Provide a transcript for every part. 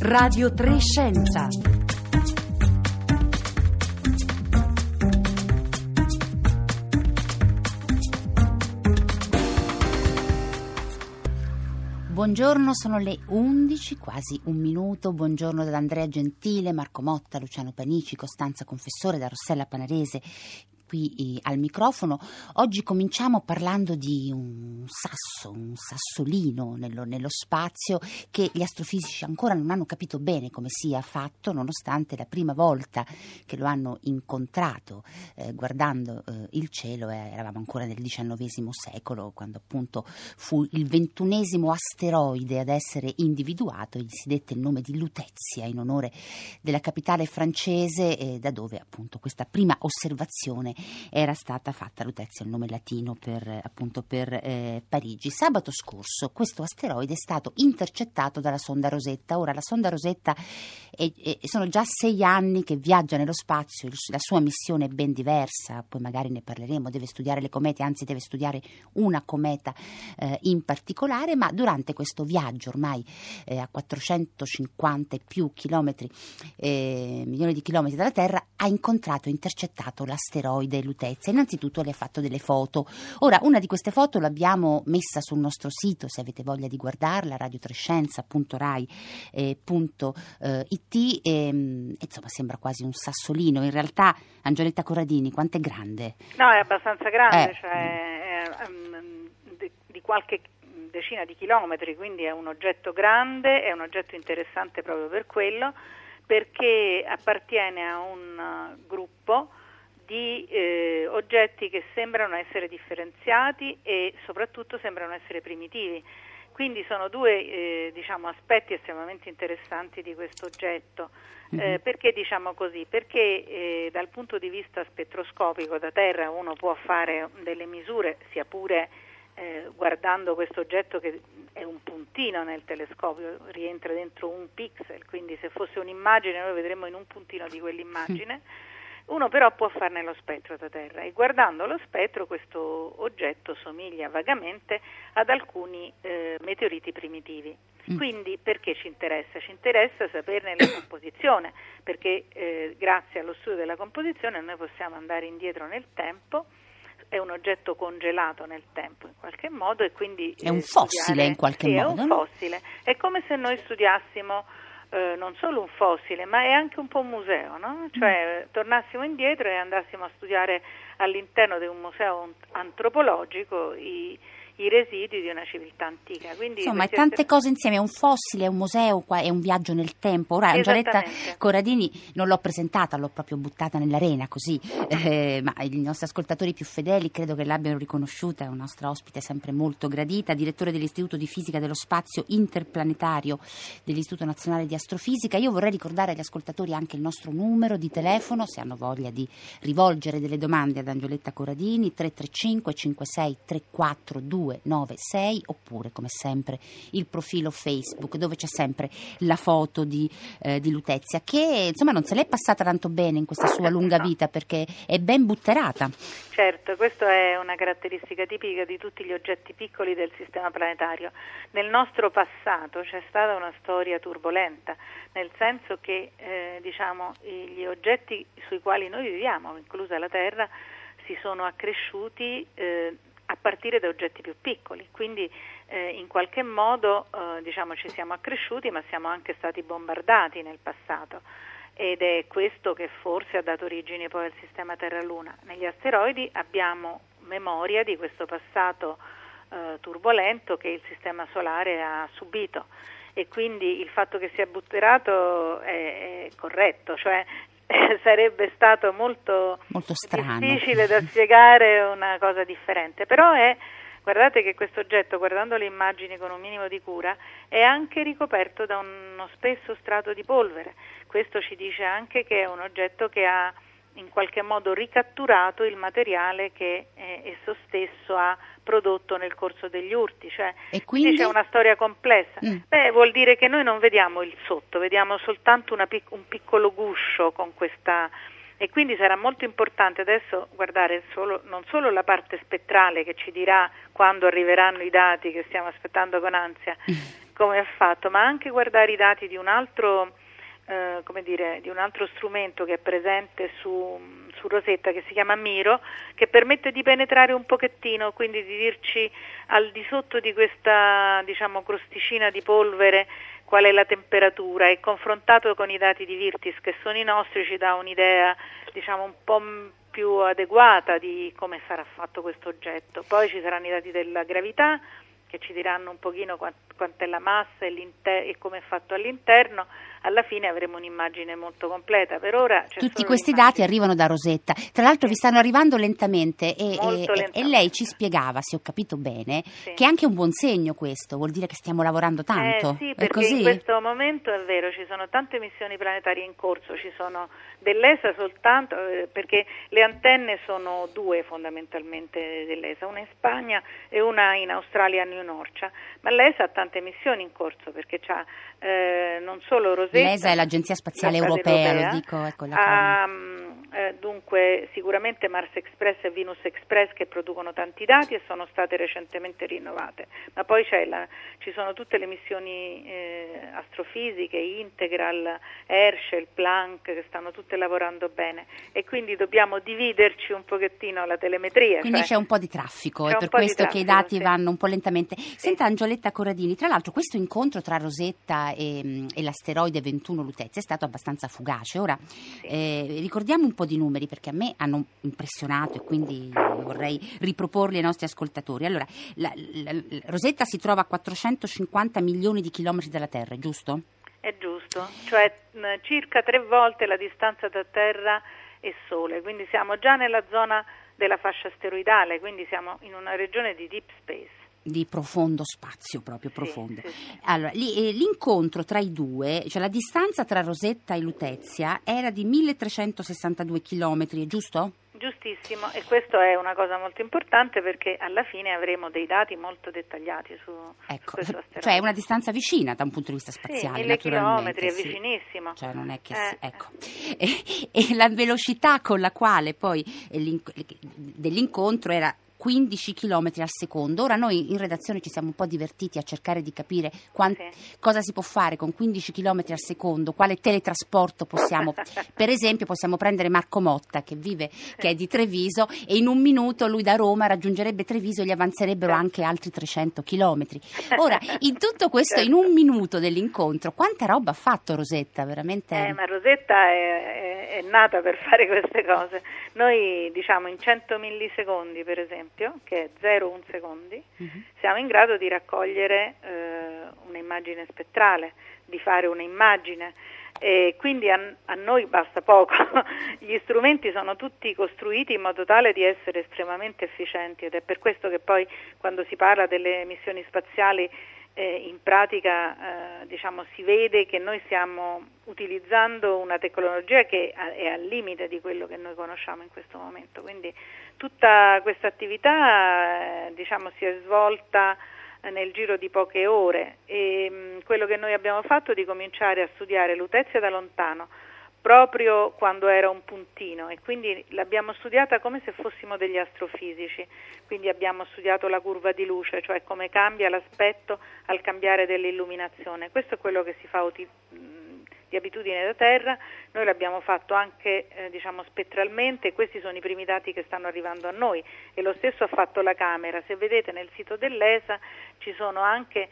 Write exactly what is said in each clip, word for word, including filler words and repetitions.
Radio tre Scienza. Buongiorno, sono le undici, quasi un minuto. Buongiorno da Andrea Gentile, Marco Motta, Luciano Panici, Costanza Confessore, da Rossella Panarese qui eh, al microfono. Oggi cominciamo parlando di un sasso, un sassolino nello, nello spazio che gli astrofisici ancora non hanno capito bene come sia fatto, nonostante la prima volta che lo hanno incontrato eh, guardando eh, il cielo, eh, eravamo ancora nel diciannovesimo secolo, quando appunto fu il ventunesimo asteroide ad essere individuato, gli si dette il nome di Lutezia in onore della capitale francese, eh, da dove appunto questa prima osservazione era stata fatta. Lutezia è il nome latino per appunto per eh, Parigi. Sabato scorso questo asteroide è stato intercettato dalla sonda Rosetta. Ora la sonda Rosetta è, è, sono già sei anni che viaggia nello spazio, la sua missione è ben diversa, poi magari ne parleremo, deve studiare le comete, anzi deve studiare una cometa eh, in particolare, ma durante questo viaggio ormai eh, a quattrocentocinquanta e più chilometri, eh, milioni di chilometri dalla Terra, ha incontrato e intercettato l'asteroide Lutezia. Innanzitutto le ha fatto delle foto. Ora, una di queste foto l'abbiamo messa sul nostro sito, se avete voglia di guardarla, radio tre scienza punto rai punto it, e, insomma sembra quasi un sassolino. In realtà, Angioletta Corradini, quanto è grande? No, è abbastanza grande, eh. cioè è, um, di, di qualche decina di chilometri, quindi è un oggetto grande, è un oggetto interessante proprio per quello, perché appartiene a un uh, gruppo di eh, oggetti che sembrano essere differenziati e soprattutto sembrano essere primitivi. Quindi sono due eh, diciamo, aspetti estremamente interessanti di questo oggetto. Mm-hmm. Eh, perché diciamo così? Perché eh, dal punto di vista spettroscopico da Terra uno può fare delle misure, sia pure eh, guardando questo oggetto che è un puntino nel telescopio, rientra dentro un pixel, quindi se fosse un'immagine noi vedremmo in un puntino di quell'immagine. Mm. Uno però può farne lo spettro da Terra e guardando lo spettro questo oggetto somiglia vagamente ad alcuni eh, meteoriti primitivi. Mm. Quindi perché ci interessa? Ci interessa saperne la composizione, perché eh, grazie allo studio della composizione noi possiamo andare indietro nel tempo. È un oggetto congelato nel tempo in qualche modo e quindi è un eh, fossile studiare, in qualche sì, modo. È un fossile. È come se noi studiassimo Eh, non solo un fossile, ma è anche un po' un museo, no? Cioè mm. tornassimo indietro e andassimo a studiare all'interno di un museo antropologico i, i residui di una civiltà antica. Quindi insomma, è tante essere... cose insieme, è un fossile, è un museo, è un viaggio nel tempo. Ora Angioletta Corradini non l'ho presentata, l'ho proprio buttata nell'arena così, eh, ma i nostri ascoltatori più fedeli credo che l'abbiano riconosciuta, è una nostra ospite sempre molto gradita, direttore dell'Istituto di Fisica dello Spazio Interplanetario dell'Istituto Nazionale di Astrofisica. Io vorrei ricordare agli ascoltatori anche il nostro numero di telefono, se hanno voglia di rivolgere delle domande ad Angioletta Corradini, tre tre cinque cinque sei tre quattro due nove sei, oppure come sempre il profilo Facebook dove c'è sempre la foto di, eh, di Lutezia, che insomma non se l'è passata tanto bene in questa sua lunga vita perché è ben butterata. Certo, questa è una caratteristica tipica di tutti gli oggetti piccoli del sistema planetario. Nel nostro passato c'è stata una storia turbolenta, nel senso che eh, diciamo gli oggetti sui quali noi viviamo, inclusa la Terra, si sono accresciuti eh, a partire da oggetti più piccoli, quindi eh, in qualche modo eh, diciamo ci siamo accresciuti, ma siamo anche stati bombardati nel passato ed è questo che forse ha dato origine poi al sistema Terra-Luna. Negli asteroidi abbiamo memoria di questo passato eh, turbolento che il sistema solare ha subito e quindi il fatto che sia butterato è, è corretto, cioè sarebbe stato molto, molto strano, difficile da spiegare una cosa differente, però è, guardate che questo oggetto, guardando le immagini con un minimo di cura, è anche ricoperto da uno spesso strato di polvere. Questo ci dice anche che è un oggetto che ha in qualche modo ricatturato il materiale che eh, esso stesso ha prodotto nel corso degli urti, cioè e quindi c'è una storia complessa. Mm. Beh, vuol dire che noi non vediamo il sotto, vediamo soltanto una pic- un piccolo guscio con questa, e quindi sarà molto importante adesso guardare solo, non solo la parte spettrale che ci dirà quando arriveranno i dati che stiamo aspettando con ansia, come è fatto, ma anche guardare i dati di un altro eh, come dire, di un altro strumento che è presente su, su Rosetta, che si chiama Miro, che permette di penetrare un pochettino, quindi di dirci al di sotto di questa, diciamo, crosticina di polvere qual è la temperatura, e confrontato con i dati di Virtis che sono i nostri ci dà un'idea, diciamo, un po' più adeguata di come sarà fatto questo oggetto. Poi ci saranno i dati della gravità che ci diranno un pochino quant'è la massa e, e come è fatto all'interno. Alla fine avremo un'immagine molto completa. Per ora c'è tutti solo questi l'immagine. dati arrivano da Rosetta, tra l'altro sì. Vi stanno arrivando lentamente e, e, lentamente e lei ci spiegava, se ho capito bene, sì. che è anche un buon segno questo, vuol dire che stiamo lavorando tanto. Eh sì, perché è così? In questo momento è vero, ci sono tante missioni planetarie in corso, ci sono dell'E S A soltanto, eh, perché le antenne sono due fondamentalmente dell'E S A, una in Spagna e una in Australia a New Norcia, ma l'E S A ha tante missioni in corso, perché c'ha eh, non solo Rosetta. L'E S A è l'Agenzia Spaziale Europea, europea, lo dico, ecco la ha, eh, dunque sicuramente Mars Express e Venus Express che producono tanti dati e sono state recentemente rinnovate, ma poi c'è la, ci sono tutte le missioni eh, astrofisiche, Integral, Herschel, Planck, che stanno tutte lavorando bene, e quindi dobbiamo dividerci un pochettino la telemetria. Quindi cioè, c'è un po' di traffico, è per questo traffico, che i dati sì. vanno un po' lentamente. Sì. Senta Angioletta Corradini, tra l'altro questo incontro tra Rosetta e, e l'asteroide ventuno Lutezia è stato abbastanza fugace. Ora sì. eh, ricordiamo un po' di numeri, perché a me hanno impressionato e quindi vorrei riproporli ai nostri ascoltatori. Allora, la, la, la, Rosetta si trova a quattrocentocinquanta milioni di chilometri dalla Terra, giusto? È giusto, cioè mh, circa tre volte la distanza tra Terra e Sole, quindi siamo già nella zona della fascia asteroidale, quindi siamo in una regione di deep space. Di profondo spazio, proprio sì, profondo. Sì, sì. Allora, lì, eh, l'incontro tra i due, cioè la distanza tra Rosetta e Lutezia era di milletrecentosessantadue chilometri, è giusto? Giustissimo, e questo è una cosa molto importante, perché alla fine avremo dei dati molto dettagliati su, ecco, su questo asteroide. Cioè è una distanza vicina da un punto di vista spaziale, sì, mille chilometri, è sì. vicinissimo. Cioè non è che eh, si, ecco. E, e la velocità con la quale poi dell'incontro era quindici chilometri al secondo. Ora noi in redazione ci siamo un po' divertiti a cercare di capire quant- sì. cosa si può fare con quindici chilometri al secondo, quale teletrasporto possiamo. Per esempio possiamo prendere Marco Motta, che vive, che è di Treviso, e in un minuto lui da Roma raggiungerebbe Treviso e gli avanzerebbero anche altri trecento chilometri. Ora, in tutto questo, certo. in un minuto dell'incontro, quanta roba ha fatto Rosetta? Veramente. Eh, ma Rosetta è, è, è nata per fare queste cose. Noi, diciamo, in cento millisecondi, per esempio, che è zero virgola uno secondi, uh-huh. siamo in grado di raccogliere eh, un'immagine spettrale, di fare un'immagine, e quindi a, a noi basta poco. Gli strumenti sono tutti costruiti in modo tale di essere estremamente efficienti, ed è per questo che poi quando si parla delle missioni spaziali Eh, in pratica eh, diciamo si vede che noi stiamo utilizzando una tecnologia che è al limite di quello che noi conosciamo in questo momento, quindi tutta questa attività eh, diciamo si è svolta eh, nel giro di poche ore, e mh, quello che noi abbiamo fatto è di cominciare a studiare Lutezia da lontano, proprio quando era un puntino, e quindi l'abbiamo studiata come se fossimo degli astrofisici, quindi abbiamo studiato la curva di luce, cioè come cambia l'aspetto al cambiare dell'illuminazione. Questo è quello che si fa uti- di abitudine da Terra, noi l'abbiamo fatto anche eh, diciamo spettralmente, e questi sono i primi dati che stanno arrivando a noi, e lo stesso ha fatto la camera. Se vedete nel sito dell'E S A ci sono anche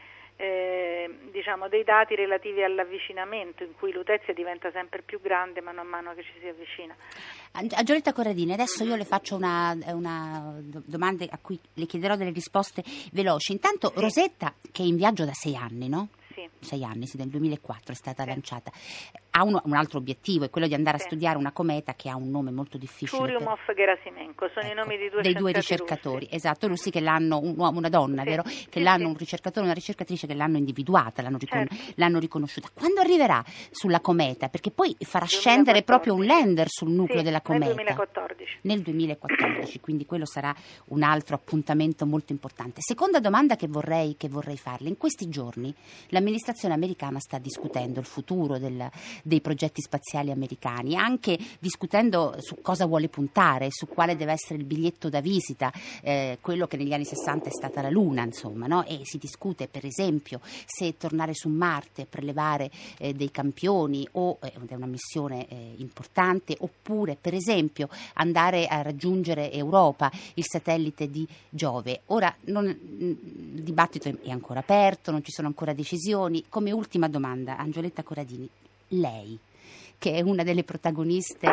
Eh, diciamo dei dati relativi all'avvicinamento, in cui Lutezia diventa sempre più grande man mano che ci si avvicina. Angioletta Corradini, adesso io le faccio una, una domanda a cui le chiederò delle risposte veloci. Intanto sì. Rosetta, che è in viaggio da sei anni, no? Sì. Sei anni, sì, nel duemilaquattro è stata sì. lanciata. Ha un, un altro obiettivo, è quello di andare sì. a studiare una cometa che ha un nome molto difficile. Churyumov-Gerasimenko, sono ecco, i nomi di due dei due ricercatori, russi. Esatto, russi che l'hanno, un uomo, una donna, sì. vero? Che sì, l'hanno, sì. un ricercatore e una ricercatrice che l'hanno individuata, l'hanno, ricon- certo. l'hanno riconosciuta. Quando arriverà sulla cometa? Perché poi farà duemilaquattordici scendere proprio un lander sul nucleo sì, della cometa. Nel duemilaquattordici. Nel duemilaquattordici, quindi quello sarà un altro appuntamento molto importante. Seconda domanda che vorrei, che vorrei farle. In questi giorni l'amministrazione americana sta discutendo il futuro del, dei progetti spaziali americani, anche discutendo su cosa vuole puntare, su quale deve essere il biglietto da visita, eh, quello che negli anni sessanta è stata la Luna, insomma, no? E si discute per esempio se tornare su Marte, prelevare eh, dei campioni, o eh, è una missione eh, importante, oppure per esempio andare a raggiungere Europa, il satellite di Giove. Ora non, il dibattito è ancora aperto, non ci sono ancora decisioni. Come ultima domanda, Angioletta Corradini, lei che è una delle protagoniste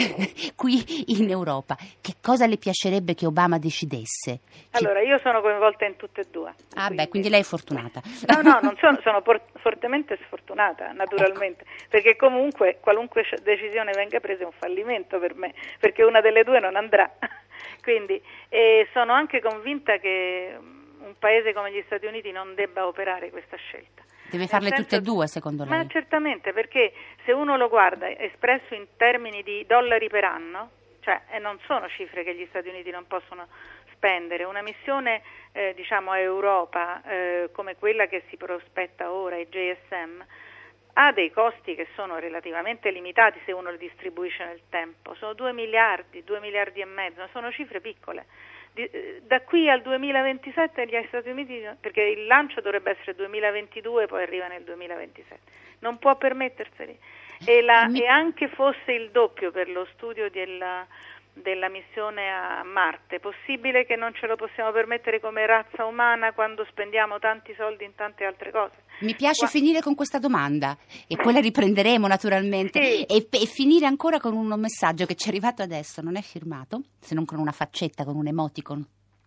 qui in Europa, che cosa le piacerebbe che Obama decidesse? Allora, io sono coinvolta in tutte e due. Ah quindi... beh, quindi lei è fortunata. No, no, non sono, sono por- fortemente sfortunata, naturalmente, ecco. Perché comunque qualunque decisione venga presa è un fallimento per me, perché una delle due non andrà. Quindi eh, sono anche convinta che un paese come gli Stati Uniti non debba operare questa scelta. Deve farle senso, tutte e due, secondo lei? Ma certamente, perché se uno lo guarda espresso in termini di dollari per anno, cioè e non sono cifre che gli Stati Uniti non possono spendere, una missione eh, diciamo a Europa eh, come quella che si prospetta ora, i J S M, ha dei costi che sono relativamente limitati se uno li distribuisce nel tempo, sono due miliardi, due miliardi e mezzo, sono cifre piccole. Da qui al duemilaventisette gli Stati Uniti, perché il lancio dovrebbe essere duemilaventidue, poi arriva nel duemilaventisette, non può permetterseli. E, la, e anche fosse il doppio per lo studio della, della missione a Marte, possibile che non ce lo possiamo permettere come razza umana quando spendiamo tanti soldi in tante altre cose? Mi piace Qua... finire con questa domanda e poi la riprenderemo naturalmente, sì. e, e finire ancora con un messaggio che ci è arrivato adesso, non è firmato, se non con una faccetta, con un emoticon.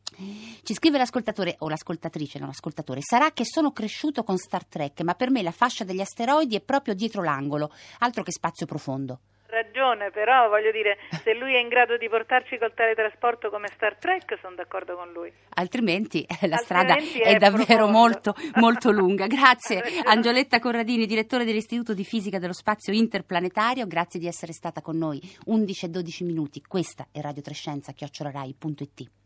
Ci scrive l'ascoltatore o l'ascoltatrice, non l'ascoltatore: sarà che sono cresciuto con Star Trek, ma per me la fascia degli asteroidi è proprio dietro l'angolo, altro che spazio profondo. Ragione, però voglio dire, se lui è in grado di portarci col teletrasporto come Star Trek, sono d'accordo con lui. Altrimenti eh, la Altrimenti strada è, è davvero profondo. molto molto lunga. Grazie Angioletta Corradini, direttore dell'Istituto di Fisica dello Spazio Interplanetario, grazie di essere stata con noi. undici e dodici minuti, questa è Radio Trescenza, chiocciola rai punto it.